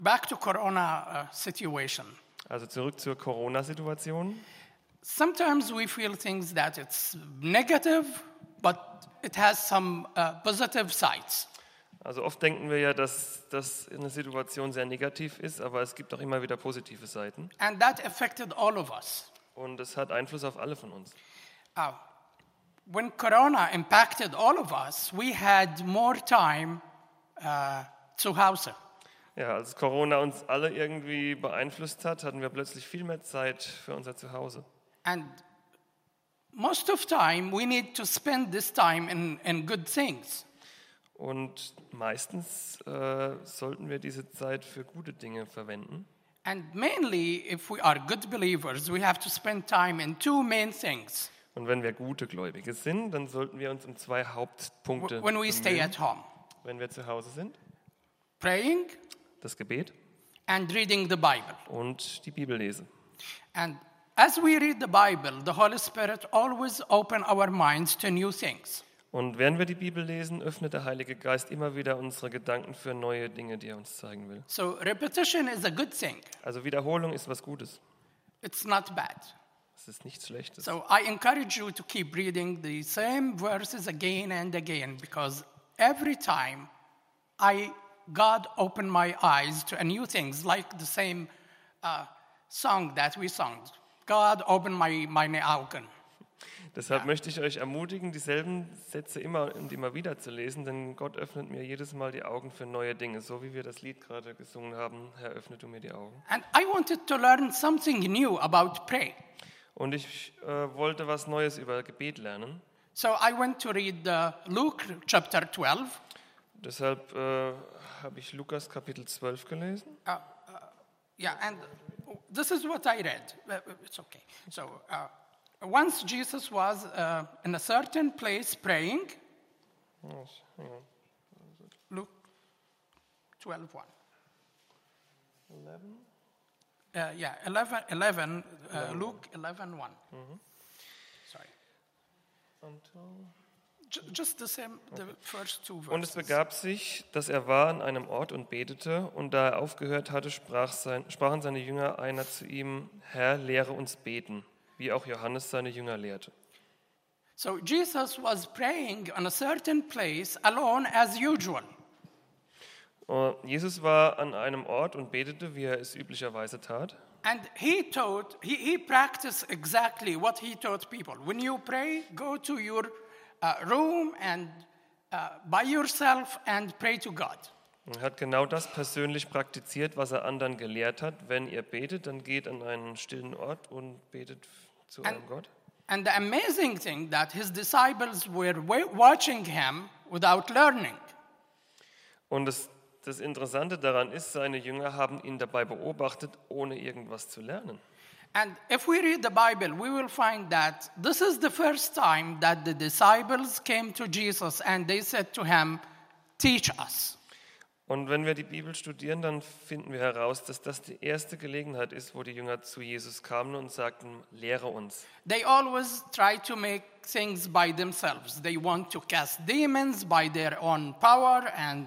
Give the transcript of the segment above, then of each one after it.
back to Corona situation. Also zurück zur Corona-Situation. Sometimes we feel things that it's negative, but it has some positive sides. Also oft denken wir ja, dass das eine Situation sehr negativ ist, aber es gibt auch immer wieder positive Seiten. And that affected all of us. Und es hat Einfluss auf alle von uns. When Corona impacted all of us, we had more time zu Hause. Ja, als Corona uns alle irgendwie beeinflusst hat, hatten wir plötzlich viel mehr Zeit für unser Zuhause. And most of time, we need to spend this time in good things. Und meistens sollten wir diese Zeit für gute Dinge verwenden. And mainly, if we are good believers, we have to spend time in two main things. Und wenn wir gute Gläubige sind, dann sollten wir uns um zwei Hauptpunkte When we stay bemühen, at home, wenn wir zu Hause sind. praying Das Gebet and reading the Bible. und die Bibel lesen. And as we read the Bible, the Holy Spirit always open our minds to new things. Und während wir die Bibel lesen, öffnet der Heilige Geist immer wieder unsere Gedanken für neue Dinge, die er uns zeigen will. So repetition is a good thing. Also Wiederholung ist was Gutes. It's not bad. Es ist nichts Schlechtes. So I encourage you to keep reading the same verses again and again, because every time God opened my eyes to new things, like the same song that we sung. God opened meine Augen. Deshalb möchte ich euch ermutigen, dieselben Sätze immer und immer wieder zu lesen, denn Gott öffnet mir jedes Mal die Augen für neue Dinge, so wie wir das Lied gerade gesungen haben. Herr, öffne du mir die Augen. And I wanted to learn something new about prayer. Und ich wollte was Neues über Gebet lernen. So I went to read Luke chapter 12. Deshalb habe ich Lukas Kapitel 12 gelesen. Yeah, and this is what I read. It's okay. So once Jesus was in a certain place praying. Luke 12:1. 11. Luke 11:1. Sorry. Just the same, the first two verses. Und es begab sich, dass er war an einem Ort und betete, und da er aufgehört hatte, sprachen seine Jünger einer zu ihm: Herr, lehre uns beten, wie auch Johannes seine Jünger lehrte. So Jesus was praying on a certain place alone as usual. Jesus war an einem Ort und betete, wie er es üblicherweise tat. And he practiced exactly what he taught people. When you pray, go to your room and by yourself and pray to God. Er hat genau das persönlich praktiziert, was er anderen gelehrt hat. Wenn ihr betet, dann geht an einen stillen Ort und betet zu eurem Gott. And the amazing thing that his disciples were watching him without learning. Und das Interessante daran ist, seine Jünger haben ihn dabei beobachtet, ohne irgendwas zu lernen. And if we read the Bible, we will find that this is the first time that the disciples came to Jesus and they said to him, "Teach us." Und wenn wir die Bibel studieren, dann finden wir heraus, dass das die erste Gelegenheit ist, wo die Jünger zu Jesus kamen und sagten: Lehre uns. They always try to make things by themselves. They want to cast demons by their own power and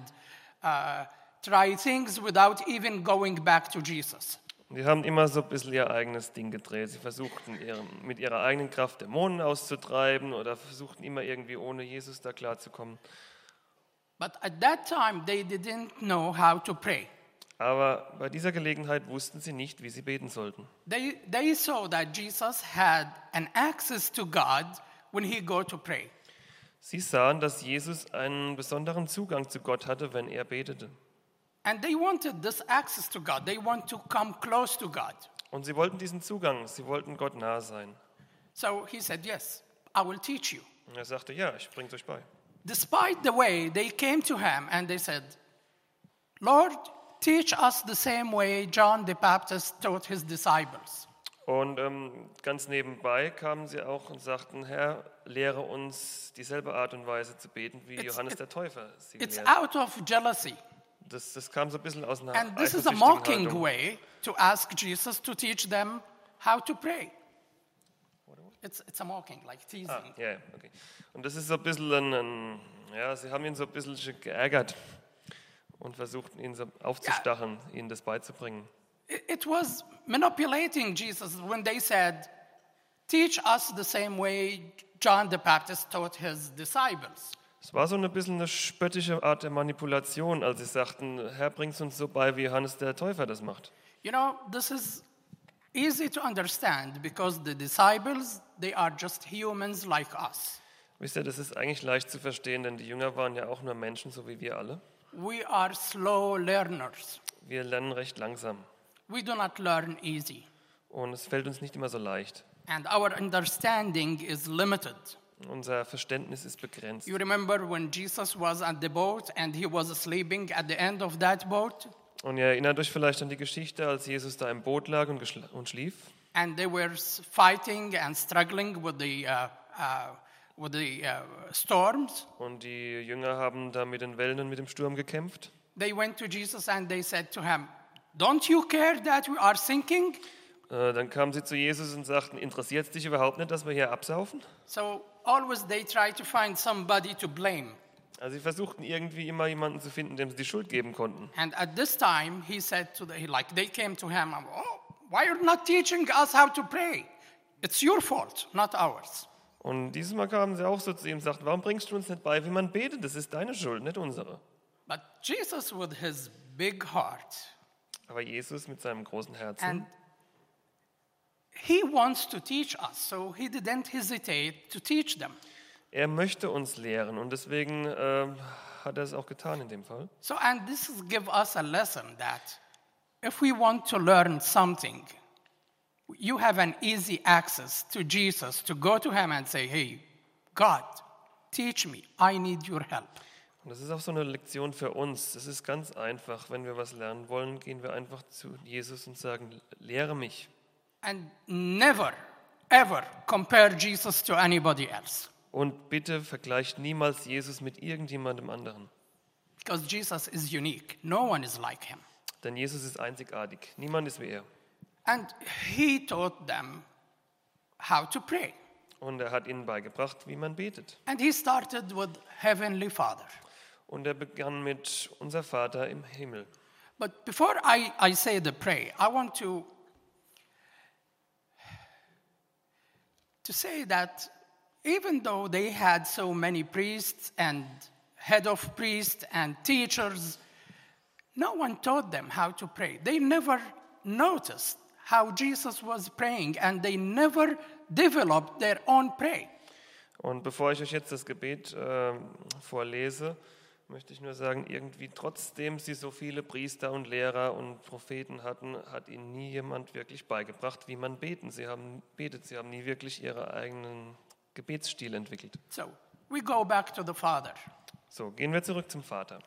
try things without even going back to Jesus. Die haben immer so ein bisschen ihr eigenes Ding gedreht. Sie versuchten mit ihrer eigenen Kraft Dämonen auszutreiben oder versuchten immer irgendwie ohne Jesus da klarzukommen. But at that time they didn't know how to pray. Aber bei dieser Gelegenheit wussten sie nicht, wie sie beten sollten. They saw that Jesus had an access to God when he go to pray. Sie sahen, dass Jesus einen besonderen Zugang zu Gott hatte, wenn er betete. And they wanted this access to God. They want to come close to God. Und sie wollten diesen Zugang, sie wollten Gott nahe sein. So he said, "Yes, I will teach you." Und er sagte: Ja, ich bring's euch bei. Despite the way, they came to him and they said, "Lord, teach us the same way John the Baptist taught his disciples." Und ganz nebenbei kamen sie auch und sagten: Herr, lehre uns dieselbe Art und Weise zu beten, wie Johannes der Täufer sie It's gelehrt hat. out of jealousy. Das kam so ein bisschen aus einer And this is a eifersüchtigen mocking Haltung. way to ask Jesus to teach them how to pray. It's a mocking, like teasing. Ja, okay. Und das ist so ein bisschen sie haben ihn so ein bisschen geärgert. und versuchten ihn so aufzustacheln, ihnen das beizubringen. It was manipulating Jesus when they said, teach us the same way John the Baptist taught his disciples. Es war so ein bisschen eine spöttische Art der Manipulation, als sie sagten, Herr, bring's uns so bei, wie Johannes der Täufer das macht. You know, this is easy to understand because the disciples, they are just humans like us. Wisst ihr, das ist eigentlich leicht zu verstehen, denn die Jünger waren ja auch nur Menschen, so wie wir alle. We are slow learners. Wir lernen recht langsam We do not learn easy. und es fällt uns nicht immer so leicht. And our understanding is limited. Unser Verständnis ist begrenzt. You remember when Jesus was on the boat and he was sleeping at the end of that boat? Und ihr erinnert euch vielleicht an die Geschichte, als Jesus da im Boot lag und schlief. And they were fighting and struggling with the storms. Und die Jünger haben da mit den Wellen und mit dem Sturm gekämpft. They went to Jesus and they said to him, "Don't you care that we are sinking?" Dann kamen sie zu Jesus und sagten, interessiert es dich überhaupt nicht, dass wir hier absaufen? So always they try to find somebody to blame. Also sie versuchten irgendwie immer jemanden zu finden, dem sie die Schuld geben konnten. And at this time he said to they came to him, "Oh, why are you not teaching us how to pray? It's your fault, not ours." Und dieses Mal kamen sie auch so zu ihm und sagten, warum bringst du uns nicht bei, wie man betet? Das ist deine Schuld, nicht unsere. But Jesus with his big heart, Aber Jesus mit seinem großen Herzen, and he wants to teach us, so he didn't hesitate to teach them. er möchte uns lehren und deswegen hat er es auch getan in dem Fall. So, and this is give us a lesson that if we want to learn something, you have an easy access to Jesus to go to him and say, "Hey, God, teach me. I need your help." Und das ist auch so eine Lektion für uns. Das ist ganz einfach. Wenn wir was lernen wollen, gehen wir einfach zu Jesus und sagen, lehre mich. And never, ever compare Jesus to anybody else. Und bitte vergleicht niemals Jesus mit irgendjemandem anderen. Because Jesus is unique. No one is like him. Denn Jesus ist einzigartig. Niemand ist wie er. And he taught them how to pray. Und er hat ihnen beigebracht, wie man betet. And he started with Heavenly Father. Und er begann mit unser Vater im Himmel. But before I say the prayer, I want to say that even though they had so many priests and head of priests and teachers, no one taught them how to pray. They never noticed how Jesus was praying and they never developed their own prayer. Und bevor ich euch jetzt das Gebet vorlese, möchte ich nur sagen, irgendwie trotzdem sie so viele Priester und Lehrer und Propheten hatten, hat ihnen nie jemand wirklich beigebracht, wie man betet. Sie haben nie wirklich ihren eigenen Gebetsstil entwickelt. So we go back to the Father. So, gehen wir zurück zum Vater.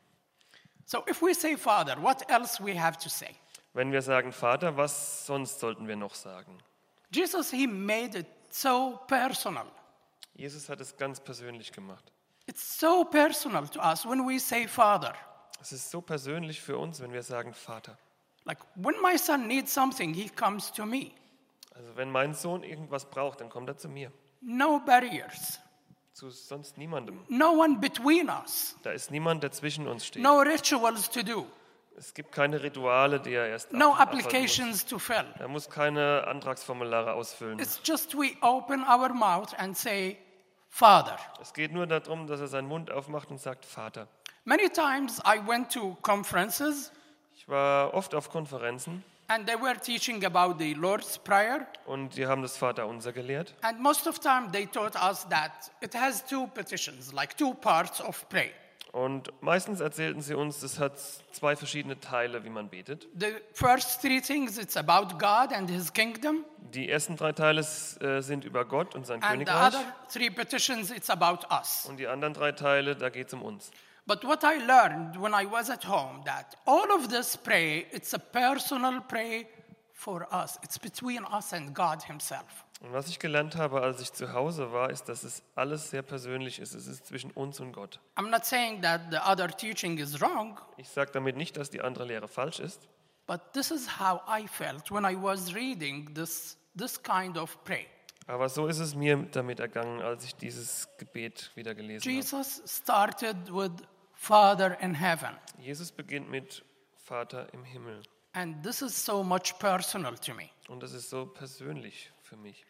So if we say Father, what else we have to say? Wenn wir sagen Vater, was sonst sollten wir noch sagen? Jesus, he made it so personal. Jesus hat es ganz persönlich gemacht. It's so personal to us when we say Father. Es ist so persönlich für uns, wenn wir sagen Vater. Like when my son needs something, he comes to me. Also wenn mein Sohn irgendwas braucht, dann kommt er zu mir. No barriers. Zu sonst niemandem. No one between us. Da ist niemand, der zwischen uns steht. No rituals to do. Es gibt keine Rituale, die er erst No abhalten muss. applications to fill. Er muss keine Antragsformulare ausfüllen. It's just we open our mouth and say Father. Es geht nur darum, dass er seinen Mund aufmacht und sagt Vater. Many times I went to conferences Ich war oft auf Konferenzen and they were teaching about the Lord's Prayer. und die haben das Vaterunser gelehrt. And most of the time they taught us that it has two petitions, like two parts of prayer. Und meistens erzählten sie uns, es hat zwei verschiedene Teile, wie man betet. The first three things, it's about God and his kingdom. Die ersten drei Teile sind über Gott und sein And the Königreich. other three petitions, it's about us. Und die anderen drei Teile, da geht es um uns. But what I learned when I was at home, that all of this prayer, it's a personal prayer for us. It's between us and God himself. Und was ich gelernt habe, als ich zu Hause war, ist, dass es alles sehr persönlich ist. Es ist zwischen uns und Gott. I'm not saying that the other teaching is wrong, Ich sage damit nicht, dass die andere Lehre falsch ist, but this is how I felt when I was reading this kind of prayer. aber so ist es mir damit ergangen, als ich dieses Gebet wieder gelesen habe. Jesus started with Father in heaven. Jesus beginnt mit Vater im Himmel. And this is so much personal to me. Und das ist so persönlich für mich.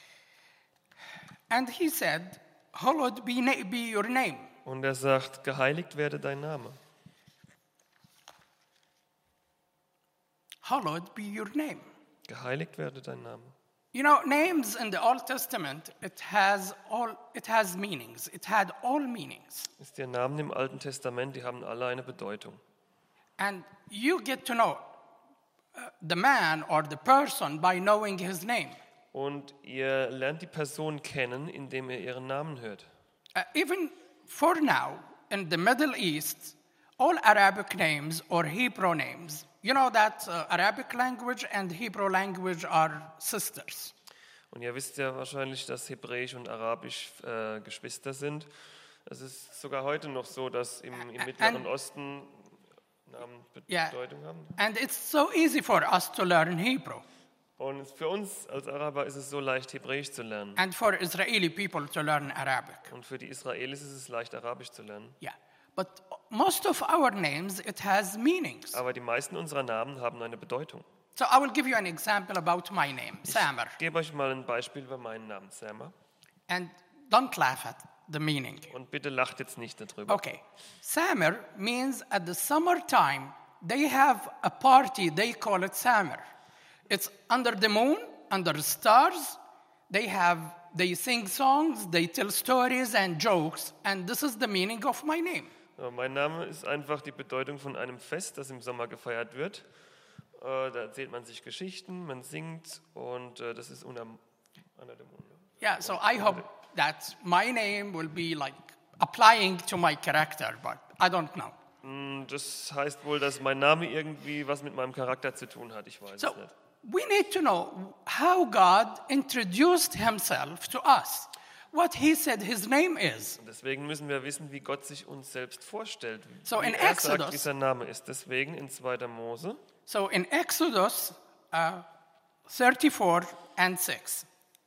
And he said, hallowed be your name. Und er sagt, geheiligt werde dein Name. Hallowed be your name. Geheiligt werde dein Name. You know, names in the Old Testament, it has meanings. It had all meanings. Ist der Namen im Alten Testament, die haben alle eine Bedeutung. And you get to know the man or the person by knowing his name. Und ihr lernt die Person kennen, indem ihr ihren Namen hört. Even for now, in the Middle East, all Arabic names or Hebrew names, you know that Arabic language and Hebrew language are sisters. Und ihr wisst ja wahrscheinlich, dass Hebräisch und Arabisch Geschwister sind. Es ist sogar heute noch so, dass im Mittleren Osten Namen Bedeutung haben. And it's so easy for us to learn Hebrew. Und für uns als Araber ist es so leicht, Hebräisch zu lernen. And for Israeli people to learn Arabic. Und für die Israelis ist es leicht, Arabisch zu lernen. Yeah, but most of our names, it has meanings. Aber die meisten unserer Namen haben eine Bedeutung. So I will give you an example about my name, Samer. Ich gebe euch mal ein Beispiel über meinen Namen, Samer. And don't laugh at the meaning. Und bitte lacht jetzt nicht darüber. Okay, Samer means at the summertime, they have a party, they call it Samer. It's under the moon, under the stars. They sing songs, they tell stories and jokes, and this is the meaning of my name. Mein Name ist einfach die Bedeutung von einem Fest, das im Sommer gefeiert wird. Da erzählt man sich Geschichten, man singt und das ist unter dem Mond. Yeah, so I hope that my name will be like applying to my character, but I don't know. Das heißt wohl, dass mein Name irgendwie was mit meinem Charakter zu tun hat. Ich weiß es nicht. We need to know how God introduced himself to us, what he said his name is. Und deswegen müssen wir wissen, wie Gott sich uns selbst vorstellt. So wie in er Exodus, sagt, wie sein Name ist. Deswegen in 2. Mose. So in Exodus 34 and 6.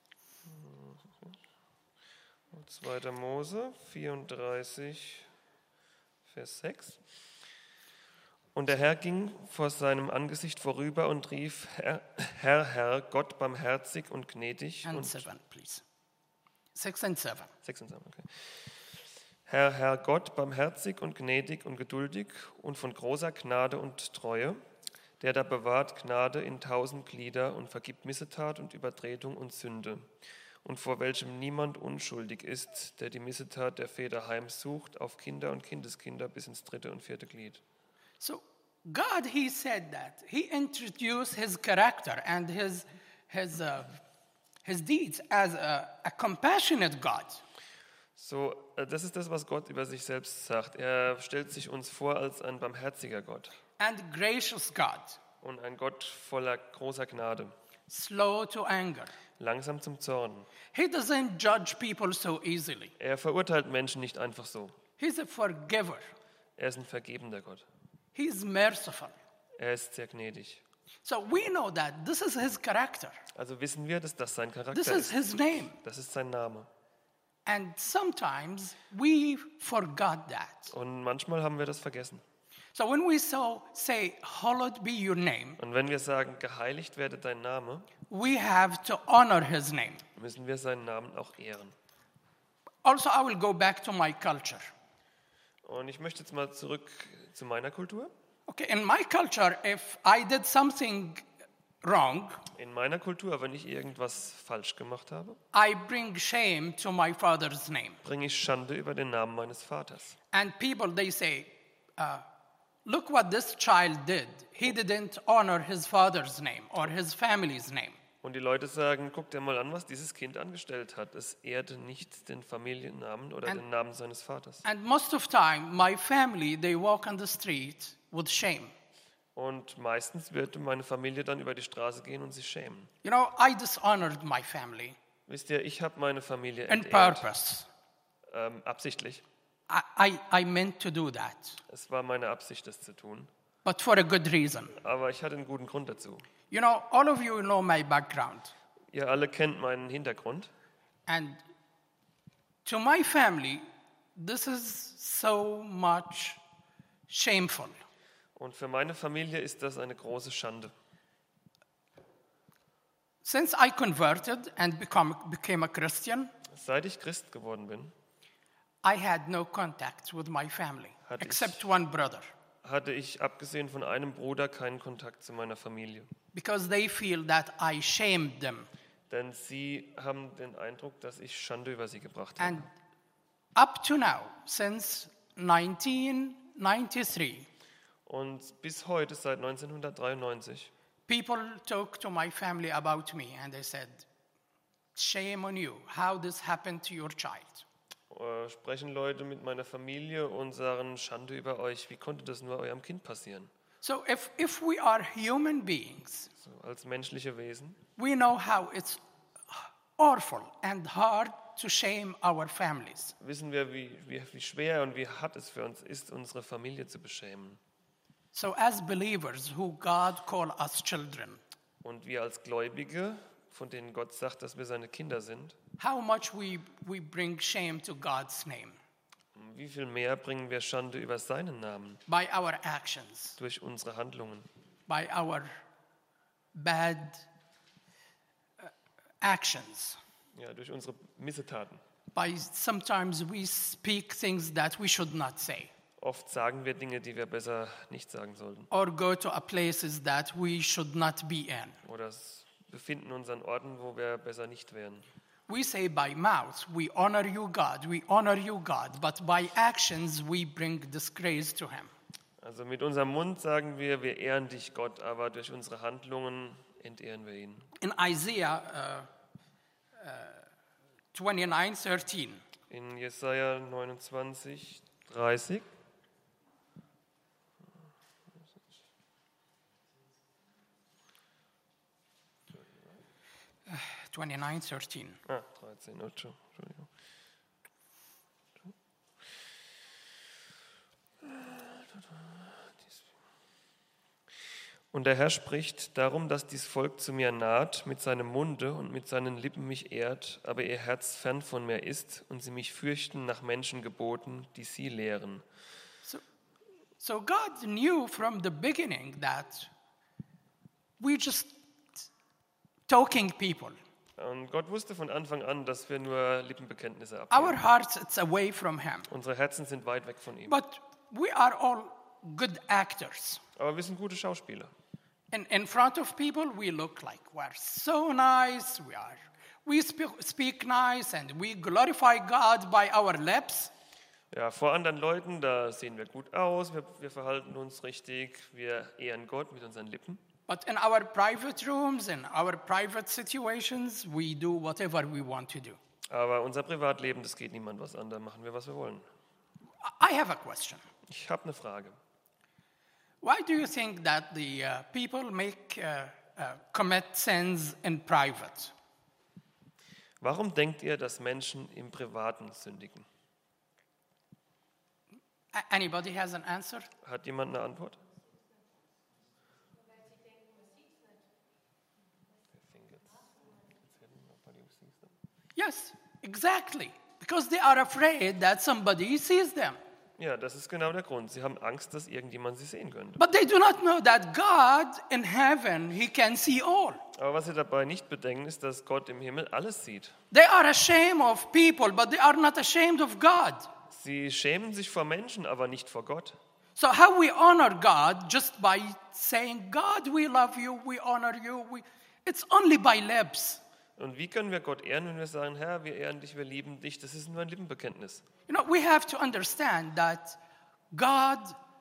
2. Mose 34, Vers 6. Und der Herr ging vor seinem Angesicht vorüber und rief, Herr, Gott barmherzig und gnädig. And 7, please. 6 and 7. 6 und 7, okay. Herr, Gott barmherzig und gnädig und geduldig und von großer Gnade und Treue, der da bewahrt Gnade in 1000 Glieder und vergibt Missetat und Übertretung und Sünde, und vor welchem niemand unschuldig ist, der die Missetat der Väter heimsucht, auf Kinder und Kindeskinder bis ins 3. und 4. Glied. So God, he said that. He introduced his character and his deeds as a compassionate God. So, das ist das, was Gott über sich selbst sagt. Er stellt sich uns vor als ein barmherziger Gott. And gracious God. Und ein Gott voller großer Gnade. Slow to anger. Langsam zum Zorn. He doesn't judge people so easily. Er verurteilt Menschen nicht einfach so. He's a forgiver. Er ist ein vergebender Gott. He's merciful. Er ist sehr gnädig. So we know that this is his character. Also wissen wir, dass das sein Charakter This is ist. his name. Das ist sein Name. And sometimes we forgot that. Und manchmal haben wir das vergessen. So when we say, hallowed be your name, Und wenn wir sagen, geheiligt werde dein Name, we have to honor his name. müssen wir seinen Namen auch ehren. Also, I will go back to my culture. Und ich möchte jetzt mal zurück zu meiner Kultur. Okay, in my culture, if I did something wrong, In meiner Kultur, wenn ich irgendwas falsch gemacht habe, I bring shame to my father's name. bringe ich Schande über den Namen meines Vaters. And people, they say, look what this child did. He didn't honor his father's name or his family's name. Und die Leute sagen, guck dir mal an, was dieses Kind angestellt hat. Es ehrte nicht den Familiennamen oder den Namen seines Vaters. And most of time, my family, they walk on the street with shame. Und meistens wird meine Familie dann über die Straße gehen und sich schämen. You know, I dishonored my family Wisst ihr, ich habe meine Familie on entehrt, purpose. absichtlich. I meant to do that, Es war meine Absicht, das zu tun. but for a good reason. Aber ich hatte einen guten Grund dazu. You know, all of you know my background. Ihr alle kennt meinen Hintergrund. And to my family, this is so much shameful. Und für meine Familie ist das eine große Schande. Since I converted and became a Christian, Seit ich Christ geworden bin, I had no contact with my family, Hatte ich- except one brother, hatte ich abgesehen von einem Bruder keinen Kontakt zu meiner Familie. because they feel that I shamed them. Denn sie haben den Eindruck, dass ich Schande über sie gebracht habe. And up to now, since 1993, Und bis heute, seit 1993, people talk to my family about me and they said, shame on you, how this happened to your child. sprechen Leute mit meiner Familie und sagen, Schande über euch, wie konnte das nur eurem Kind passieren? So if we are human beings, So, als menschliche Wesen we know how it's awful and hard to shame our families. wissen wir, wie schwer und wie hart es für uns ist, unsere Familie zu beschämen. So as believers who God call us children, Und wir als Gläubige, von denen Gott sagt, dass wir seine Kinder sind, how much we bring shame to God's name wie viel mehr bringen wir Schande über seinen Namen by our actions, durch unsere Handlungen, by our bad actions. ja, durch unsere Missetaten. By sometimes we speak things that we should not say, Oft sagen wir Dinge, die wir besser nicht sagen sollten. or go to a places that we should not be in. Oder befinden uns an Orten, wo wir besser nicht wären. We say by mouth, we honor you, God, but by actions, we bring disgrace to him. Also mit unserem Mund sagen wir ehren dich, Gott, aber durch unsere Handlungen entehren wir ihn. In Isaiah 29:13, In Jesaja 29, 30. 29:13. 13, Entschuldigung. Und der Herr spricht darum, dass dies Volk zu mir naht, mit seinem Munde und mit seinen Lippen mich ehrt, aber ihr Herz fern von mir ist und sie mich fürchten nach Menschengeboten, die sie lehren. So God knew from the beginning that we just talking people. Und Gott wusste von Anfang an, dass wir nur Lippenbekenntnisse Our abgeben. hearts, it's away from him. Unsere Herzen sind weit weg von ihm. But we are all good actors. Aber wir sind gute Schauspieler. In front of people, we look like we're so nice. We speak nice and we glorify God by our lips. Ja, vor anderen Leuten, da sehen wir gut aus, wir verhalten uns richtig, wir ehren Gott mit unseren Lippen. But in our private rooms, in our private situations, we do whatever we want to do. Aber unser Privatleben, das geht niemand was an, da machen wir, was wir wollen. I have a question. Ich habe eine Frage. Why do you think that the people commit sins in private? Warum denkt ihr, dass Menschen im Privaten sündigen? Anybody has an answer? Hat jemand eine Antwort? Yes, exactly. Because they are afraid that somebody sees them. Ja, das ist genau der Grund. Sie haben Angst, dass irgendjemand sie sehen könnte. But they do not know that God in heaven, he can see all. Aber was sie dabei nicht bedenken, ist, dass Gott im Himmel alles sieht. They are ashamed of people, but they are not ashamed of God. Sie schämen sich vor Menschen, aber nicht vor Gott. So how we honor God just by saying, God, we love you, we honor you. It's only by lips. Und wie können wir Gott ehren, wenn wir sagen, Herr, wir ehren dich, wir lieben dich? Das ist nur ein Lippenbekenntnis. You know, we have to understand that God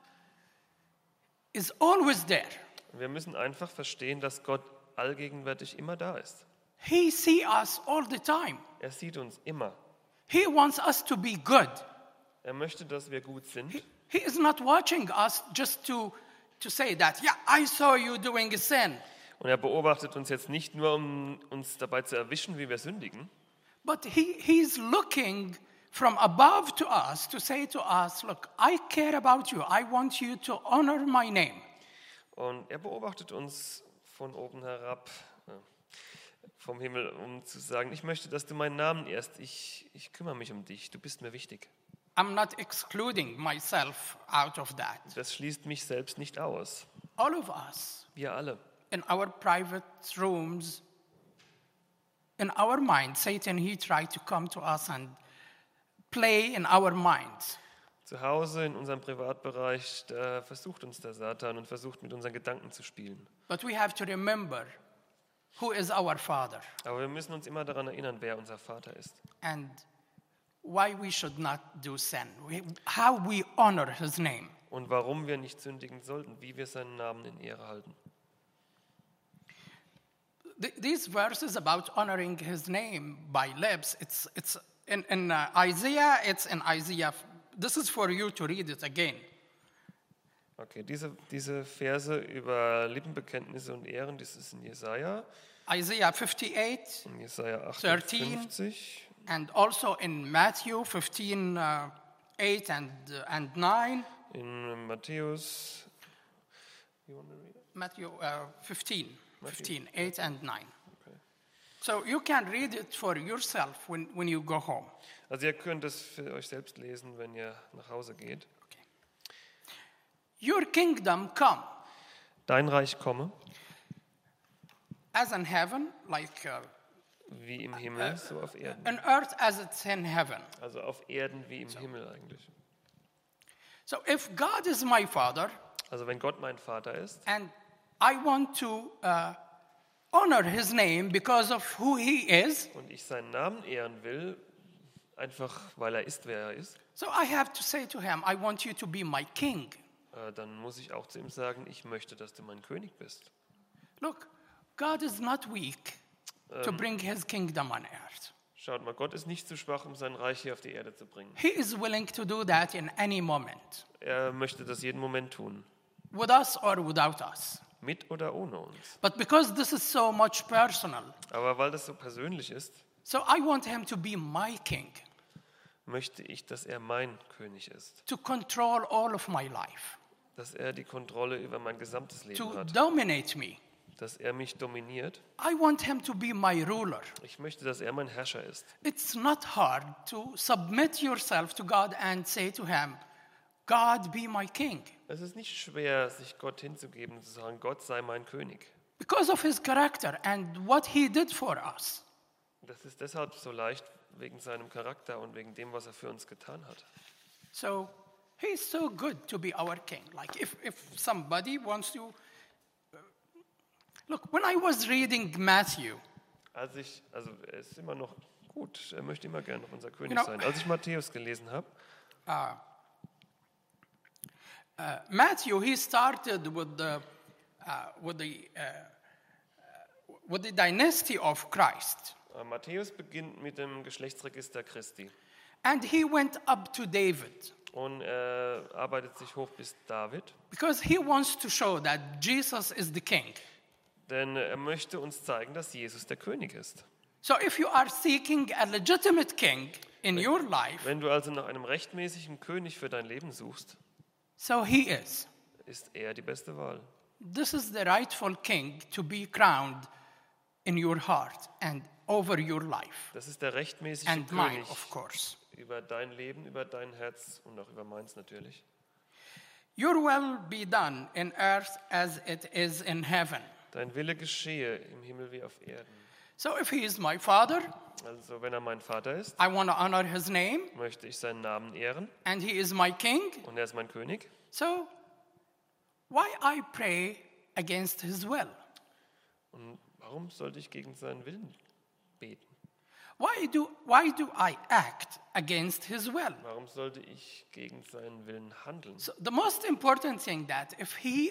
is always there. Wir müssen einfach verstehen, dass Gott allgegenwärtig immer da ist. He sees us all the time. Er sieht uns immer. He wants us to be good. Er möchte, dass wir gut sind. He is not watching us just to say that, yeah, I saw you doing a sin. Und er beobachtet uns jetzt nicht nur, um uns dabei zu erwischen, wie wir sündigen, But he's looking from above to us to say to us, look, I care about you. I want you to honor my name. und er beobachtet uns von oben herab, vom Himmel, um zu sagen, ich möchte, dass du meinen Namen ehrst. Ich kümmere mich um dich. Du bist mir wichtig. I'm not excluding myself out of that. Das schließt mich selbst nicht aus. All of us, Wir alle. in our private rooms, in our mind, Satan, he tried to come to us and play in our minds. Zu Hause in unserem Privatbereich, da versucht uns der Satan und versucht mit unseren Gedanken zu spielen. But we have to remember who is our Father Aber wir müssen uns immer daran erinnern, wer unser Vater ist. and why we should not do sin, how we honor his name. Und warum wir nicht sündigen sollten, wie wir seinen Namen in Ehre halten. These verses about honoring his name by lips, it's in Isaiah, it's in Isaiah. This is for you to read it again. Okay, diese Verse über Lippenbekenntnisse und Ehren, das ist in Jesaja, Isaiah 58 in Jesaja 13. 58, and also in Matthew 15, 8 and 9. in Matthäus, you want to read it? Matthew 15, Matthew. 8 and 9. Okay. So you can read it for yourself when you go home. Also ihr könnt es für euch selbst lesen, wenn ihr nach Hause geht. Okay. Your kingdom come Dein Reich komme, as in heaven, like wie im Himmel, so auf Erden. on earth as it's in heaven. Also auf Erden wie im Himmel eigentlich. So if God is my Father Also wenn Gott mein Vater ist and I want to honor his name because of who he is, und ich seinen Namen ehren will, einfach weil er ist, wer er ist, so I have to say to him, I want you to be my king. dann muss ich auch zu ihm sagen, ich möchte, dass du mein König bist. Look, God is not weak to bring his kingdom on earth. Schaut mal, Gott ist nicht zu schwach, um sein Reich hier auf die Erde zu bringen. He is willing to do that in any moment, Er möchte das jeden Moment tun, with us or without us. mit oder ohne uns. But because this is so much personal, Aber weil das so persönlich ist, so I want him to be my king, möchte ich, dass er mein König ist, to control all of my life, dass er die Kontrolle über mein gesamtes Leben to hat, dominate me. dass er mich dominiert. I want him to be my ruler. Ich möchte, dass er mein Herrscher ist. It's not hard to submit yourself to God and say to him, God be my king. Es ist nicht schwer, sich Gott hinzugeben und zu sagen, Gott sei mein König. Because of his character and what he did for us. Das ist deshalb so leicht, wegen seinem Charakter und wegen dem, was er für uns getan hat. So he's so good to be our king. Like if somebody wants to... Look, when I was reading Matthew, Also er ist immer noch gut, er möchte immer gerne noch unser König Genau. sein. Als ich Matthäus gelesen habe, Matthew, he started with the dynasty of Christ. Matthäus beginnt mit dem Geschlechtsregister Christi And he went up to David und er arbeitet sich hoch bis David, because he wants to show that Jesus is the king. denn er möchte uns zeigen, dass Jesus der König ist. So if you are seeking a legitimate king in your life, Wenn du also nach einem rechtmäßigen König für dein Leben suchst, so he is. ist er die beste Wahl. This is the rightful king to be crowned in your heart and over your life Das ist der rechtmäßige and mine, König of course. über dein Leben, über dein Herz und auch über meins natürlich. Your will be done in earth as it is in heaven. Dein Wille geschehe im Himmel wie auf Erden. So if he is my father, Also wenn er mein Vater ist, I want to honor his name, möchte ich seinen Namen ehren and he is my king. und er ist mein König. So why I pray against his will? Und warum sollte ich gegen seinen Willen beten? Why do I act against his will? Warum sollte ich gegen seinen Willen handeln? So the most important thing that if he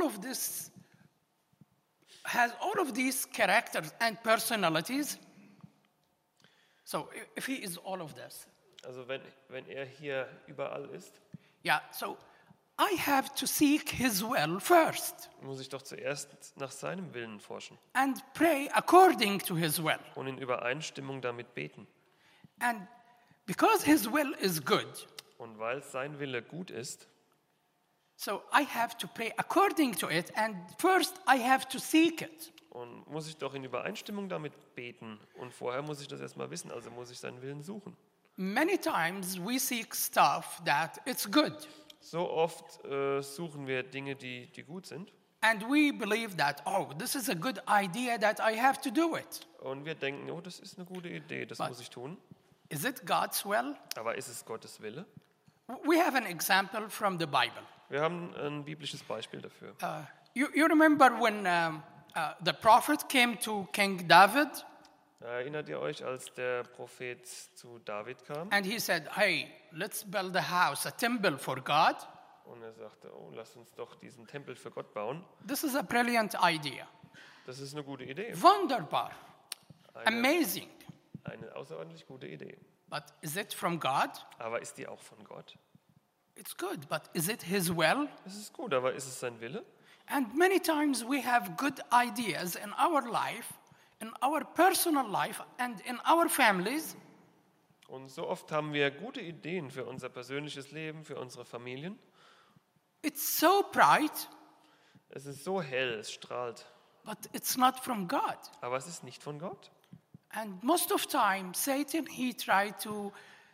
has all of these characters and personalities, so if he is all of this, Also wenn er hier überall ist, yeah, so I have to seek his will first muss ich doch zuerst nach seinem Willen forschen and pray according to his will. und in Übereinstimmung damit beten. And because his will is good, Und weil sein Wille gut ist, so I have to pray according to it, and first I have to seek it. und muss ich doch in Übereinstimmung damit beten. Und vorher muss ich das erstmal wissen, also muss ich seinen Willen suchen. Many times we seek stuff that it's good. So oft suchen wir Dinge, die gut sind. And we believe that, oh, this is a good idea that I have to do it. Und wir denken, oh, das ist eine gute Idee, das muss ich tun. Is it God's will? Aber ist es Gottes Wille? We have an example from the Bible. Wir haben ein biblisches Beispiel dafür. You remember when the prophet came to King David Erinnert ihr euch, als der Prophet zu David kam? and he said, hey, let's build a house, a temple for God. Und er sagte, oh, lass uns doch diesen Tempel für Gott bauen. This is a brilliant idea. Das ist eine gute Idee. Wunderbar. Eine, Amazing. eine außerordentlich gute Idee. But is it from God? Aber ist die auch von Gott? It's good, but is it his will? Es ist gut, aber ist es sein Wille? And many times we have good ideas in our life, in our personal life, and in our families. Und so oft haben wir gute Ideen für unser persönliches Leben, für unsere Familien. It's so bright, Es ist so hell, es strahlt. but it's not from God. Aber es ist nicht von Gott. And most of time, Satan, he tried to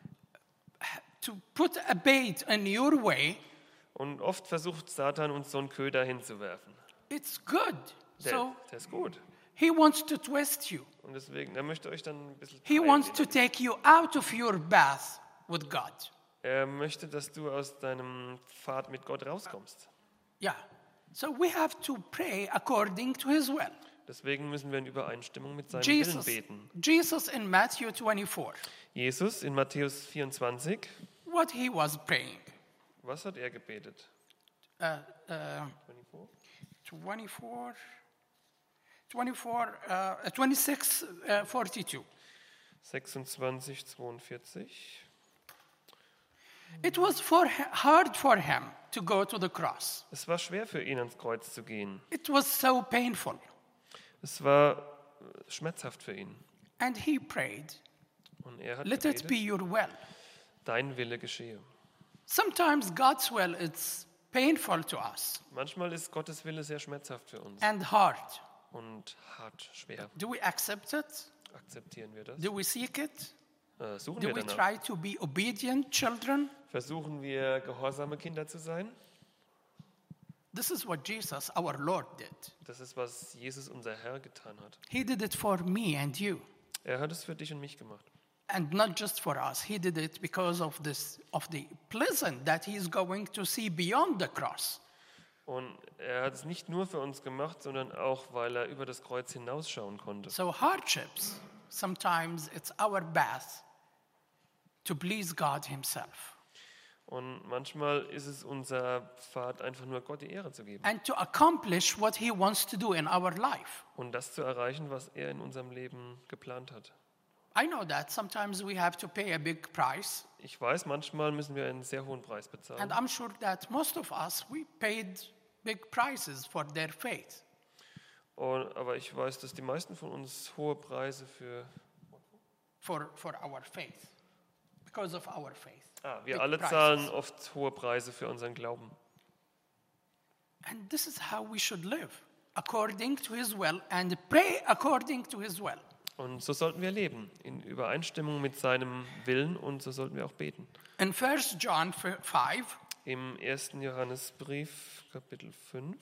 put a bait in your way. Und oft versucht Satan, uns so einen Köder hinzuwerfen. It's good. So Der ist gut. he wants to twist you. Und deswegen, er möchte euch dann ein bisschen He teilen. wants to take you out of your path with God. Er möchte, dass du aus deinem Pfad mit Gott rauskommst. Yeah. So we have to pray according to his will. Deswegen müssen wir in Übereinstimmung mit seinem Willen Jesus, beten. Jesus in Matthew 24, Jesus in Matthäus 24, what he was praying. was hat er gebetet? 26, 42. 26, 42. It was hard for him to go to the cross. Es war schwer für ihn, ans Kreuz zu gehen. It was so painful. Es war schmerzhaft für ihn. And he prayed, Und er hat let it be gebetet, your will. dein Wille geschehe. Sometimes God's will is painful to us Manchmal ist Gottes Wille sehr schmerzhaft für uns and hard. und hart, schwer. Do we accept it? Akzeptieren wir das? Do we seek it? Suchen Do wir we danach? try to be obedient children? Versuchen wir, gehorsame Kinder zu sein? This is what Jesus, our Lord, did. Das ist, was Jesus, unser Herr, getan hat. He did it for me and you. Er hat es für dich und mich gemacht. And not just for us. He did it because of the pleasant that he is going to see beyond the cross. Und er hat es nicht nur für uns gemacht, sondern auch, weil er über das Kreuz hinausschauen konnte. So hardships, sometimes it's our path to please God himself Und manchmal ist es unser Pfad, einfach nur Gott die Ehre zu geben. and to accomplish what he wants to do in our life. Und das zu erreichen, was er in unserem Leben geplant hat. I know that sometimes we have to pay a big price, Ich weiß, manchmal müssen wir einen sehr hohen Preis bezahlen. and I'm sure that most of us, we paid big prices for their faith. Aber ich weiß, dass die meisten von uns hohe Preise For our faith, because of our faith. wir Big alle prices. zahlen oft hohe Preise für unseren Glauben. And this is how we should live, according to his will, and pray according to his will. Und so sollten wir leben, in Übereinstimmung mit seinem Willen, und so sollten wir auch beten. In 1 John 5, Im 1. Johannesbrief, Kapitel 5.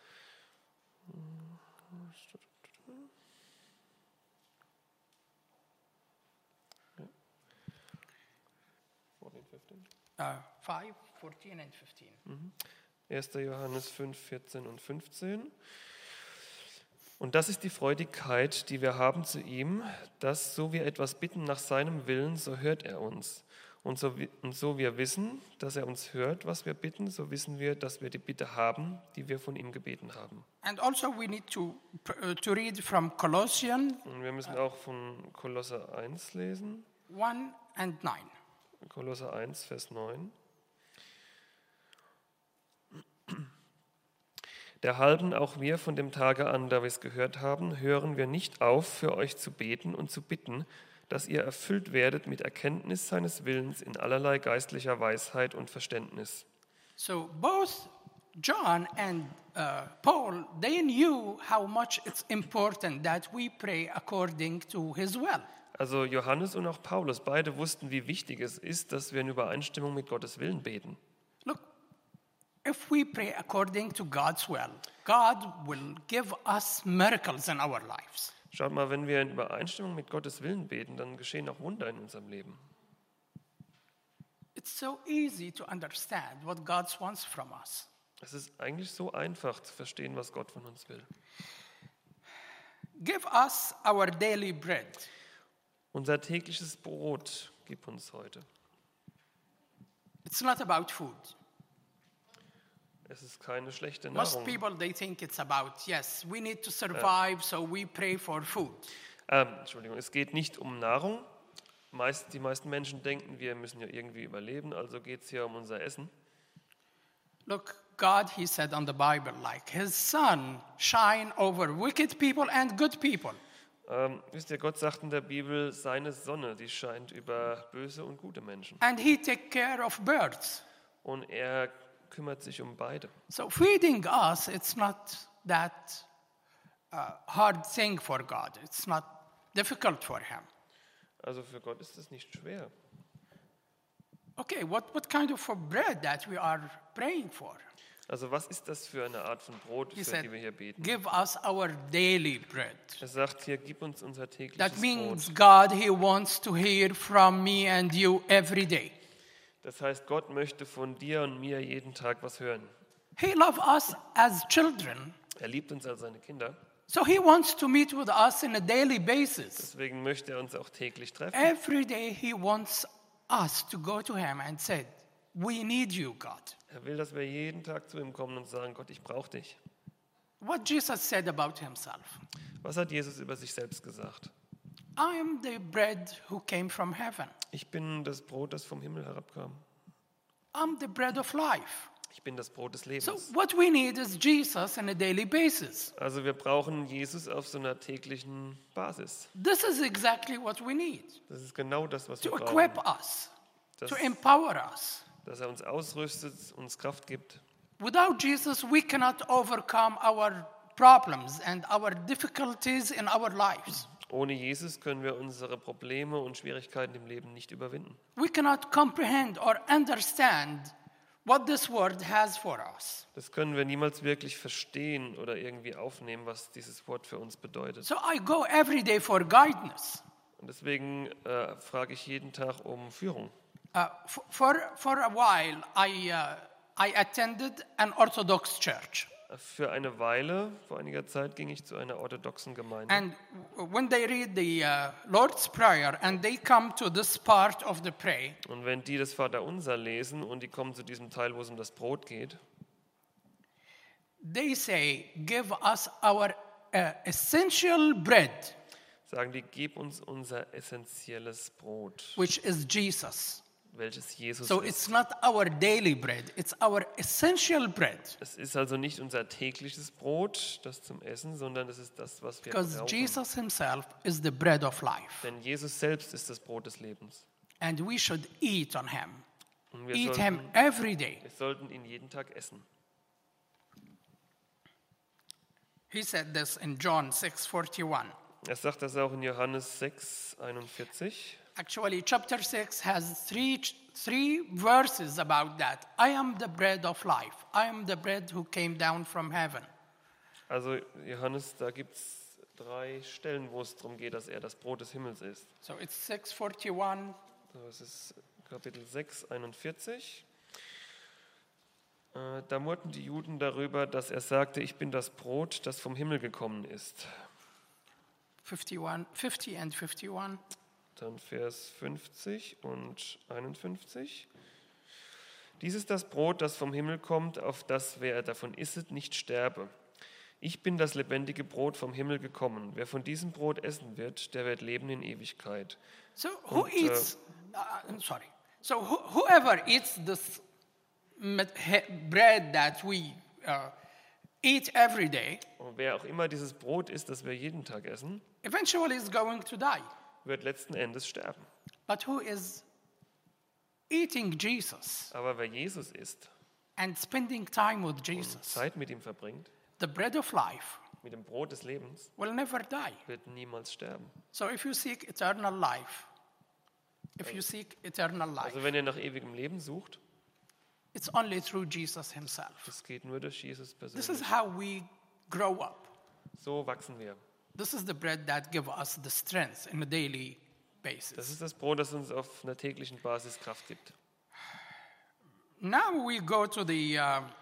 Ja. 5, 14 and 15. 1. Johannes 5, 14 und 15. Und das ist die Freudigkeit, die wir haben zu ihm, dass, so wir etwas bitten nach seinem Willen, so hört er uns. Und so wir wissen, dass er uns hört, was wir bitten, so wissen wir, dass wir die Bitte haben, die wir von ihm gebeten haben. And also we need to read from Colossians Und wir müssen auch von Kolosser 1 lesen. 1 and 9. Kolosser 1, Vers 9. Derhalben auch wir von dem Tage an, da wir es gehört haben, hören wir nicht auf, für euch zu beten und zu bitten, dass ihr erfüllt werdet mit Erkenntnis seines Willens in allerlei geistlicher Weisheit und Verständnis. So both John and Paul, they knew how much it's important that we pray according to his will. Also Johannes und auch Paulus, beide wussten, wie wichtig es ist, dass wir in Übereinstimmung mit Gottes Willen beten. Look, if we pray according to God's will, God will give us miracles in our lives. Schaut mal, wenn wir in Übereinstimmung mit Gottes Willen beten, dann geschehen auch Wunder in unserem Leben. It's so easy to understand what God wants from us. Es ist eigentlich so einfach zu verstehen, was Gott von uns will. Give us our daily bread. Unser tägliches Brot gib uns heute. It's not about food. Es ist keine schlechte Most Nahrung. people, they think it's about, yes, we need to survive, so we pray for food. Entschuldigung, es geht nicht um Nahrung. Die meisten Menschen denken, wir müssen ja irgendwie überleben, also geht es hier um unser Essen. Look, God, he said on the Bible, like his sun shine over wicked people and good people. Wisst ihr, Gott sagt in der Bibel, seine Sonne, die scheint über böse und gute Menschen. And he take care of birds. Und er kümmert sich um beide. So feeding us, it's not that hard thing for God. It's not difficult for him. Also für Gott ist es nicht schwer. Okay, what kind of bread that we are praying for? Also was ist das für eine Art von Brot, He für said, die wir hier beten? give us our daily bread. Er sagt hier, gib uns unser tägliches That Brot. means God, he wants to hear from me and you every day. Das heißt, Gott möchte von dir und mir jeden Tag was hören. He loves us as children, Er liebt uns als seine Kinder. so he wants to meet with us on a daily basis. Deswegen möchte er uns auch täglich treffen. Every day he wants us to go to him and say, we need you, God. Er will, dass wir jeden Tag zu ihm kommen und sagen, Gott, ich brauche dich. What Jesus said about himself. Was hat Jesus über sich selbst gesagt? I am the bread who came from heaven. Ich bin das Brot, das vom Himmel herabkam. I'm the bread of life. Ich bin das Brot des So Lebens. what we need is Jesus on a daily basis. Also wir brauchen Jesus auf so einer täglichen Basis. This is exactly what we need. Das ist genau das, was wir To brauchen. equip us, Das, to empower us. dass er uns ausrüstet, uns Kraft gibt. Without Jesus, we cannot overcome our problems and our difficulties in our lives. Ohne Jesus können wir unsere Probleme und Schwierigkeiten im Leben nicht überwinden. We cannot comprehend or understand what this word has for us. Das können wir niemals wirklich verstehen oder irgendwie aufnehmen, was dieses Wort für uns bedeutet. So I go every day for guidance. Und deswegen frage ich jeden Tag um Führung. For a while, I attended an Orthodox church. Für eine Weile, vor einiger Zeit, ging ich zu einer orthodoxen Gemeinde. And when they read the Lord's Prayer and they come to this part of the prayer, Und wenn die das Vaterunser lesen und die kommen zu diesem Teil, wo es um das Brot geht, they say, give us our essential bread, sagen die, gib uns unser essentielles Brot, which is Jesus. welches Jesus So ist. it's not our daily bread, it's our essential bread. Es ist also nicht unser tägliches Brot, das zum Essen, sondern es ist das, was wir Because brauchen. Jesus himself is the bread of life. Denn Jesus selbst ist das Brot des Lebens. And we should eat on him. Und wir Eat him sollten, every day. wir sollten ihn jeden Tag essen. He said this in John 6:41. Er sagt das auch in Johannes 6,41. Actually, chapter 6 has three verses about that. I am the bread of life. I am the bread who came down from heaven. Also Johannes, da gibt es 3 Stellen, wo es darum geht, dass er das Brot des Himmels ist. So it's 6:41. Das ist Kapitel 6,41. Da murrten die Juden darüber, dass er sagte, ich bin das Brot, das vom Himmel gekommen ist. 50 and 51. Dann Vers 50 und 51. Dies ist das Brot, das vom Himmel kommt, auf das, wer davon isset, nicht sterbe. Ich bin das lebendige Brot vom Himmel gekommen. Wer von diesem Brot essen wird, der wird leben in Ewigkeit. So who eats? So whoever eats this bread that we eat every day, Und wer auch immer dieses Brot isst, das wir jeden Tag essen, eventually is going to die. wird letzten Endes sterben. But who is eating Jesus Aber wer Jesus isst and spending time with und Jesus, Zeit mit ihm verbringt, the bread of life, mit dem Brot des Lebens, will never die. wird niemals sterben. So if you seek eternal life, Also wenn ihr nach ewigem Leben sucht, it's only through Jesus himself. das geht nur durch Jesus This persönlich. is how we grow up. So wachsen wir. This is the bread that gives us the strength in a daily Das basis. ist das Brot, das uns auf einer täglichen Basis Kraft gibt. Now we go to the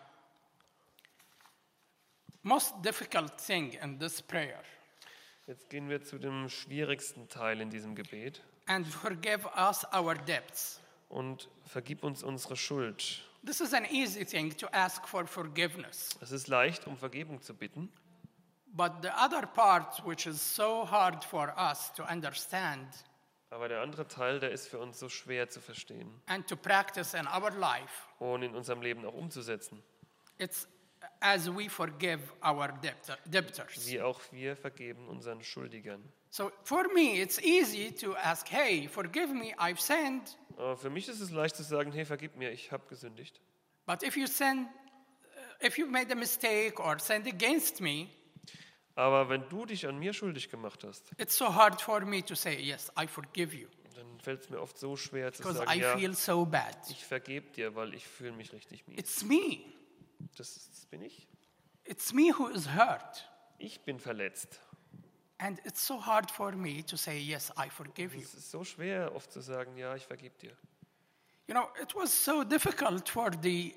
most difficult thing in this prayer. Jetzt gehen wir zu dem schwierigsten Teil in diesem Gebet. And forgive us our debts. Und vergib uns unsere Schuld. This is an easy thing to ask for forgiveness. Es ist leicht, um Vergebung zu bitten. But the other part, which is so hard for us to understand Aber der andere Teil, der ist für uns so schwer zu verstehen and to practice in our life, und in unserem Leben auch umzusetzen. it's as we forgive our debtors. Wie auch wir vergeben unseren Schuldigern. So for me, it's easy to ask, hey, forgive me, I've sinned. Aber für mich ist es leicht zu sagen, hey, vergib mir, ich habe gesündigt. But if you sin, if you made a mistake or sinned against me, Aber wenn du dich an mir schuldig gemacht hast, it's so hard for me to say, yes, I forgive you, dann fällt es mir oft so schwer zu because sagen, I ja, feel so bad. ich vergebe dir, weil ich fühle mich richtig mies. It's me. Das bin ich. It's me who is hurt. Ich bin verletzt. And it's so hard for me to say, yes, I forgive you. Es ist so schwer, oft zu sagen, ja, ich vergebe dir. You know, it was so difficult for the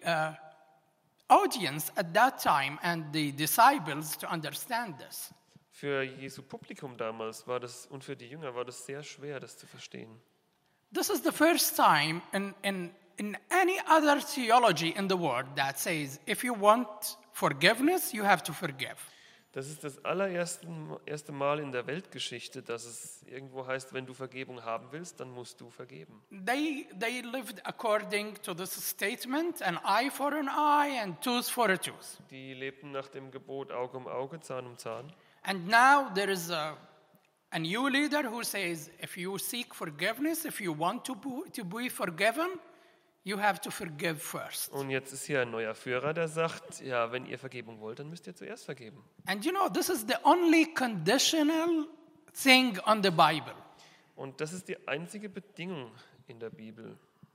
audience at that time and the disciples to understand this. Für Jesu Publikum damals war das und für die Jünger war das sehr schwer, das zu verstehen. This is the first time in any other theology in the world that says, if you want forgiveness, you have to forgive. Das ist das erste Mal in der Weltgeschichte, dass es irgendwo heißt, wenn du Vergebung haben willst, dann musst du vergeben. They lived according to this statement, an eye for an eye and tooth for a tooth. Die lebten nach dem Gebot Auge um Auge, Zahn um Zahn. And now there is a new leader who says, if you seek forgiveness, if you want to be forgiven, you have to forgive first. Und jetzt ist hier ein neuer Führer, der sagt, ja, wenn ihr Vergebung wollt, dann müsst ihr zuerst vergeben. And you know, this is the only conditional thing on the Bible. Und das ist die einzige Bedingung in der Bibel.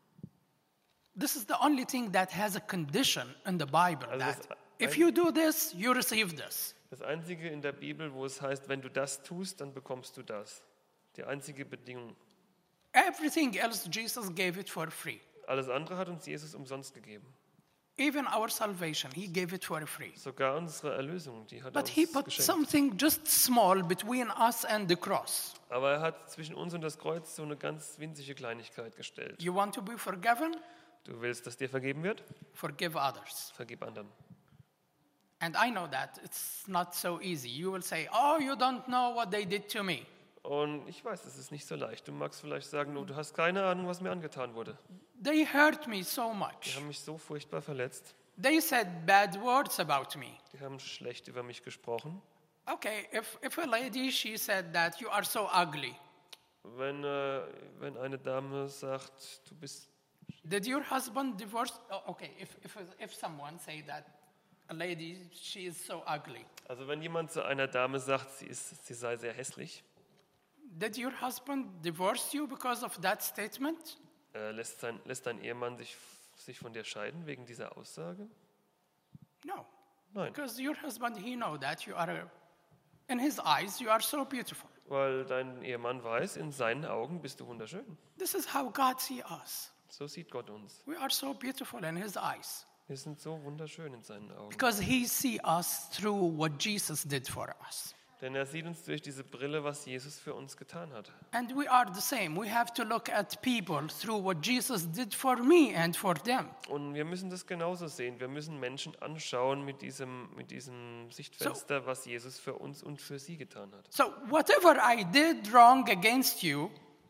This is the only thing that has a condition in the Bible. Also That das- if you do this, you receive this. Das einzige in der Bibel, wo es heißt, wenn du das tust, dann bekommst du das. Die einzige Bedingung. Everything else, Jesus gave it for free. Alles andere hat uns Jesus umsonst gegeben. Even our salvation, he gave it for free. Sogar unsere Erlösung, die hat er But he uns put geschenkt. something just small between us and the cross. Aber er hat zwischen uns und das Kreuz so eine ganz winzige Kleinigkeit gestellt. You want to be forgiven? Du willst, dass dir vergeben wird? Forgive others. Vergib anderen. And I know that it's not so easy. You will say, oh, you don't know what they did to me. Und ich weiß, es ist nicht so leicht. Du magst vielleicht sagen, oh, du hast keine Ahnung, was mir angetan wurde. They hurt me so Die much. haben mich so furchtbar verletzt. They said bad words about me. Die haben schlecht über mich gesprochen. Okay, if a lady, she said that you are so ugly. Wenn eine Dame sagt, du bist... Did your husband divorce? Oh, okay, if someone say that a lady, she is so ugly. Also wenn jemand zu einer Dame sagt, sie sei sehr hässlich, Did your husband divorce you because of that statement? lässt dein Ehemann sich von dir scheiden wegen dieser Aussage? No. Nein, Because your husband, he know that you are, in his eyes, you are so beautiful. weil dein Ehemann weiß, in seinen Augen bist du wunderschön. This is how God see us. So sieht Gott uns. We are so beautiful in his eyes. Wir sind so wunderschön in seinen Augen. Because he see us through what Jesus did for us. Denn er sieht uns durch diese Brille, was Jesus für uns getan hat. And we are the same. We have to look at people through what Jesus did for me and for them. Und wir müssen das genauso sehen. Wir müssen Menschen anschauen mit diesem Sichtfenster, was Jesus für uns und für sie getan hat. So whatever I did wrong against you,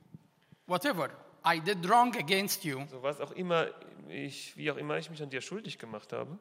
So wie auch immer ich mich an dir schuldig gemacht habe,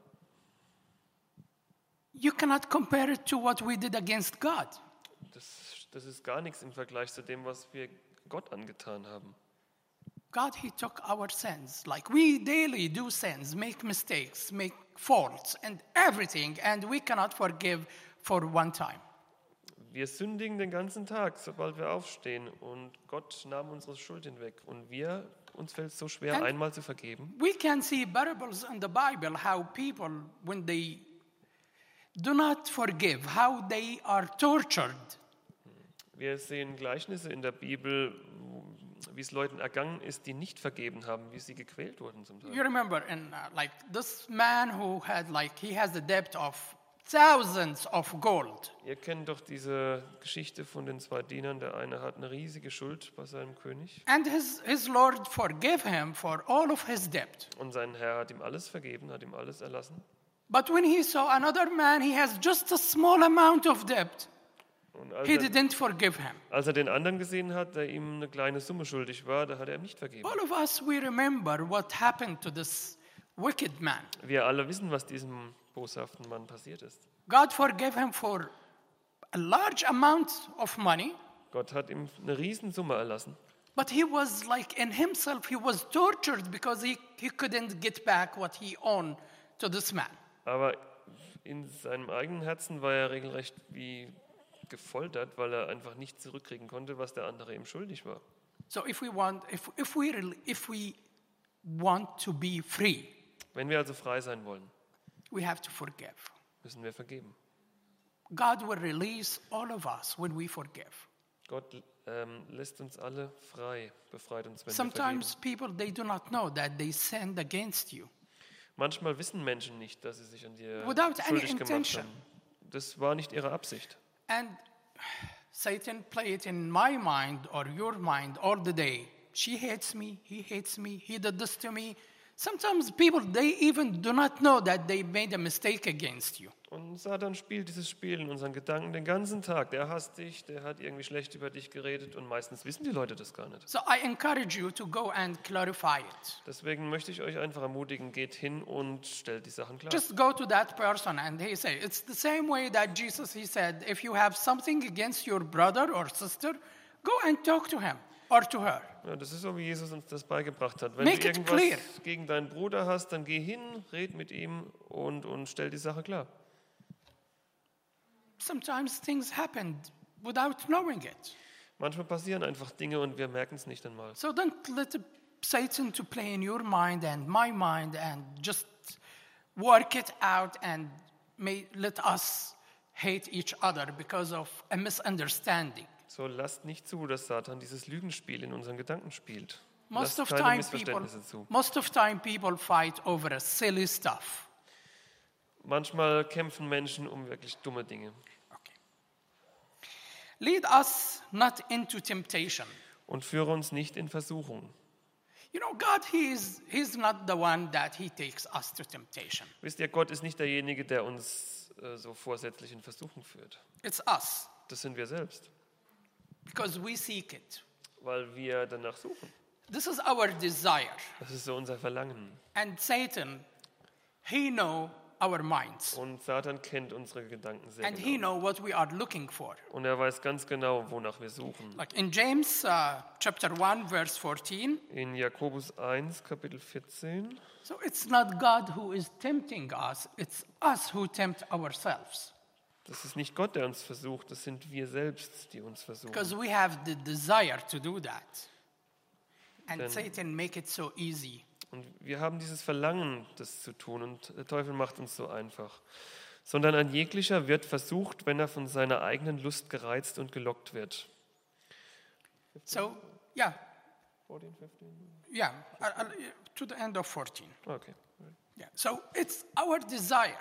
you cannot compare it to what we did against God. das ist gar nichts im Vergleich zu dem, was wir Gott angetan haben. God, he took our sins. Like we daily do sins, make mistakes, make faults and everything. And we cannot forgive for one time. Wir sündigen den ganzen Tag, sobald wir aufstehen. Und Gott nahm unsere Schuld hinweg. Und uns fällt es so schwer, And- einmal zu vergeben. We can see parables in the Bible how people, when they do not forgive, how they are tortured. Wir sehen Gleichnisse in der Bibel, wie es Leuten ergangen ist, die nicht vergeben haben, wie sie gequält wurden zum Teil. You remember, like this man who had he has a debt of thousands of gold. Ihr kennt doch diese Geschichte von den 2 Dienern. Der eine hat eine riesige Schuld bei seinem König. And his Lord forgave him for all of his debt. Und sein Herr hat ihm alles vergeben, hat ihm alles erlassen. But when he saw another man, he has just a small amount of debt. Und He didn't forgive him. als er den anderen gesehen hat, der ihm eine kleine Summe schuldig war, da hat er ihm nicht vergeben. All of us, we remember what happened to this wicked man. Wir alle wissen, was diesem boshaften Mann passiert ist. God forgave him for a large amount of money, Gott hat ihm eine Riesensumme erlassen. but he was like in himself, he was tortured because he couldn't get back what he owed to this man. Aber in seinem eigenen Herzen war er regelrecht wie gefoltert, weil er einfach nicht zurückkriegen konnte, was der andere ihm schuldig war. So if we want to be free, Wenn wir also frei sein wollen, we have to forgive. müssen wir vergeben. God will release all of us when we forgive. Gott lässt uns alle frei, befreit uns, wenn wir Sometimes vergeben. people, they do not know that they sinned against you. Manchmal wissen Menschen nicht, dass sie sich an dir Without any schuldig gemacht intention. haben. Das war nicht ihre Absicht. And Satan played in my mind or your mind all the day. She hates me, he did this to me. Sometimes people, they even do not know that they made a mistake against you. Und Satan spielt dieses Spiel in unseren Gedanken den ganzen Tag. Der hasst dich, der hat irgendwie schlecht über dich geredet und meistens wissen die Leute das gar nicht. So I encourage you to go and clarify it. Deswegen möchte ich euch einfach ermutigen, geht hin und stellt die Sachen klar. Just go to that person and he say, it's the same way that Jesus, he said, if you have something against your brother or sister, go and talk to him or to her. Ja, das ist so, wie Jesus uns das beigebracht hat. Wenn Make du it irgendwas clear. gegen deinen Bruder hast, dann geh hin, red mit ihm und stell die Sache klar. Sometimes things happen without knowing it. Manchmal passieren einfach Dinge und wir merken es nicht einmal. So don't let Satan to play in your mind and my mind and just work it out and let us hate each other because of a misunderstanding. So lasst nicht zu, dass Satan dieses Lügenspiel in unseren Gedanken spielt. Most Lasst of keine Missverständnisse zu. people fight over a silly stuff. Manchmal kämpfen Menschen um wirklich dumme Dinge. Okay. Lead us not into temptation. Und führe uns nicht in Versuchung. You know, God, he's not the one that he takes us to temptation. Wisst ihr, Gott ist nicht derjenige, der uns so vorsätzlich in Versuchung führt. It's us, Das sind wir selbst, because we seek it. weil wir danach suchen. This is our desire. Das ist so unser Verlangen. And Satan, he know our minds. Und Satan kennt unsere Gedanken sehr And he genau. know what we are looking for. Und er weiß ganz genau, wonach wir suchen. Like in James chapter 1, verse 14. In Jakobus 1, Kapitel 14. So it's not God who is tempting us, it's us who tempt ourselves. Das ist nicht Gott, der uns versucht, das sind wir selbst, die uns versuchen. Because we have the desire to do that. And Then- Satan make it so easy. Und wir haben dieses Verlangen, das zu tun, und der Teufel macht uns so einfach. Sondern ein jeglicher wird versucht, wenn er von seiner eigenen Lust gereizt und gelockt wird. So, yeah, 14, 15? yeah, to the end of 14. Okay. Yeah. So it's our desire.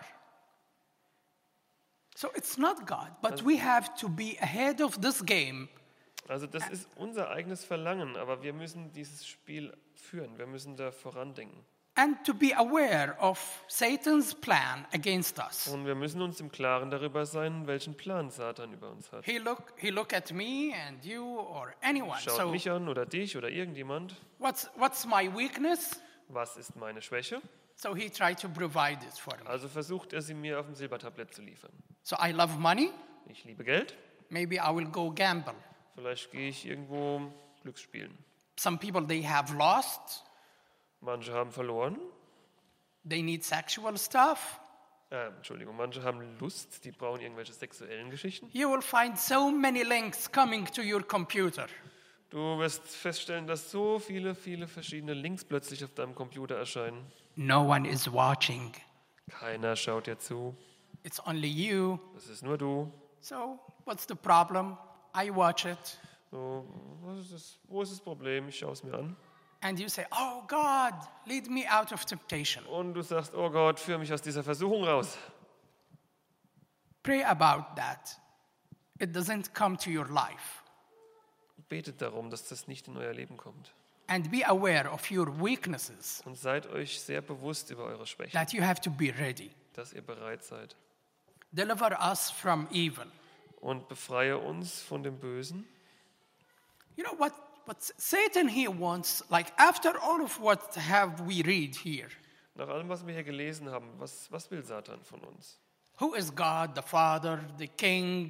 So it's not God, but we have to be ahead of this game. Also das ist unser eigenes Verlangen, aber wir müssen dieses Spiel führen. Wir müssen da vorandenken. And to be aware of Satan's plan against us. Und wir müssen uns im Klaren darüber sein, welchen Plan Satan über uns hat. He look at me and you or anyone. Schaut So mich an oder dich oder irgendjemand. what's my weakness? Was ist meine Schwäche? So he tried to provide it for me. Also versucht er sie mir auf dem Silbertablett zu liefern. So I love money. Ich liebe Geld. Maybe I will go gamble. Vielleicht gehe ich irgendwo Glücksspielen. Some people, they have lost. Manche haben verloren. They need sexual stuff. Manche haben Lust, die brauchen irgendwelche sexuellen Geschichten. You will find so many links coming to your computer. Du wirst feststellen, dass so viele verschiedene Links plötzlich auf deinem Computer erscheinen. No one is watching. Keiner schaut dir zu. It's only you. Das ist nur du. So what's the problem? I watch it. So, wo ist das Problem? Ich schaue es mir an. And you say, oh God, lead me out of temptation. Und du sagst, oh Gott, führe mich aus dieser Versuchung raus. Pray about that. It doesn't come to your life. Betet darum, dass das nicht in euer Leben kommt. And be aware of your weaknesses, Und seid euch sehr bewusst über eure Schwächen, that you have to be ready. dass ihr bereit seid. Deliver us from evil. Und befreie uns von dem Bösen. You know what Satan here wants, like after all of what have we read here, Nach allem, was wir hier gelesen haben, was will Satan von uns? who is God, the Father, the King,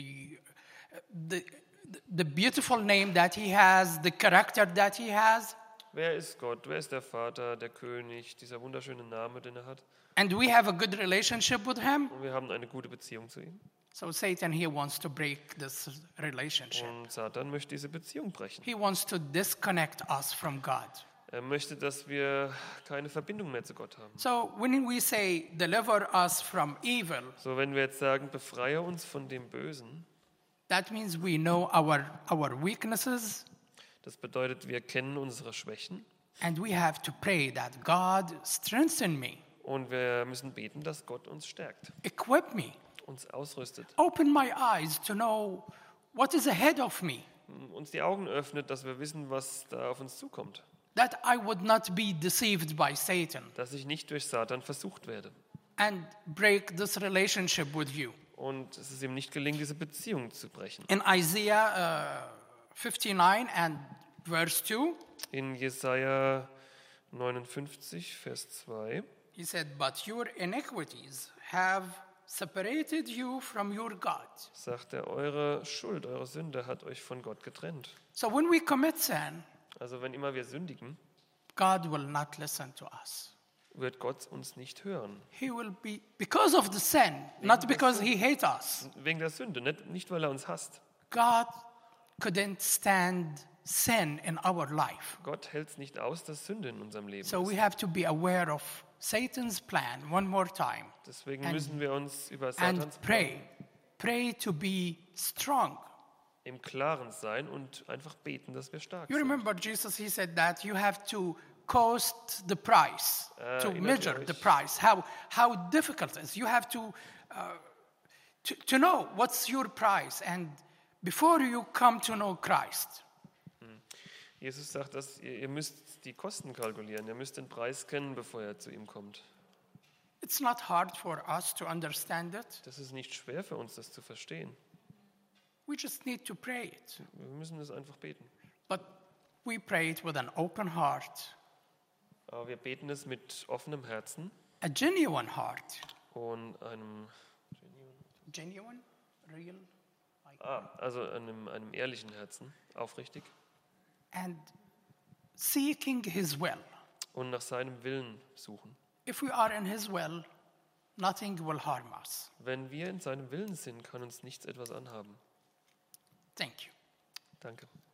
the beautiful name that he has, the character that he has? Wer ist Gott? Wer ist der Vater, der König, dieser wunderschöne Name, den er hat? And we have a good relationship with him. Und wir haben eine gute Beziehung zu ihm. So Satan here wants to break this relationship. Und Satan möchte diese Beziehung brechen. He wants to disconnect us from God. Er möchte, dass wir keine Verbindung mehr zu Gott haben. So when we say deliver us from evil, So, wenn wir jetzt sagen, befreie uns von dem Bösen, that means we know our weaknesses, das bedeutet, wir kennen unsere Schwächen and we have to pray that God strengthen me, und wir müssen beten, dass Gott uns stärkt, equip me, uns ausrüstet, open my eyes to know what is ahead of me, uns die Augen öffnet, dass wir wissen, was da auf uns zukommt, that I would not be deceived by Satan dass ich nicht durch Satan versucht werde and break this relationship with you. und es ihm nicht gelingt, diese Beziehung zu brechen. In Isaiah 59 and verse 2, In Jesaja 59, Vers 2, he said, but your iniquities have separated you from your God. sagt er, eure Schuld, eure Sünde hat euch von Gott getrennt. So when we commit sin, Also wenn immer wir sündigen, God will not listen to us. wird Gott uns nicht hören. He will be, because of the sin, not because he hates us. Wegen der Sünde, nicht weil er uns hasst. God couldn't stand sin in our life. Gott hält es nicht aus, dass Sünde in unserem Leben So we ist. have to be aware of Satan's plan one more time Deswegen müssen wir uns über and Satans pray. Plan Pray to be strong. im Klaren sein und einfach beten, dass wir stark You sind. remember Jesus, he said that you have to cost the price, to erinnert ihr measure euch? the price, how difficult it is. You have to know what's your price, and before you come to know Christ. Jesus sagt, dass ihr müsst die Kosten kalkulieren, ihr müsst den Preis kennen, bevor ihr zu ihm kommt. It's not hard for us to understand it. Das ist nicht schwer für uns, das zu verstehen. We just need to pray it. Wir müssen es einfach beten. But we pray it with an open heart, Aber wir beten es mit offenem Herzen a genuine heart. und einem Genuine? Real? also einem ehrlichen Herzen, aufrichtig And seeking his will. und nach seinem Willen suchen. If we are in his will, nothing will harm us. Wenn wir in seinem Willen sind, kann uns nichts etwas anhaben. Thank you. Danke.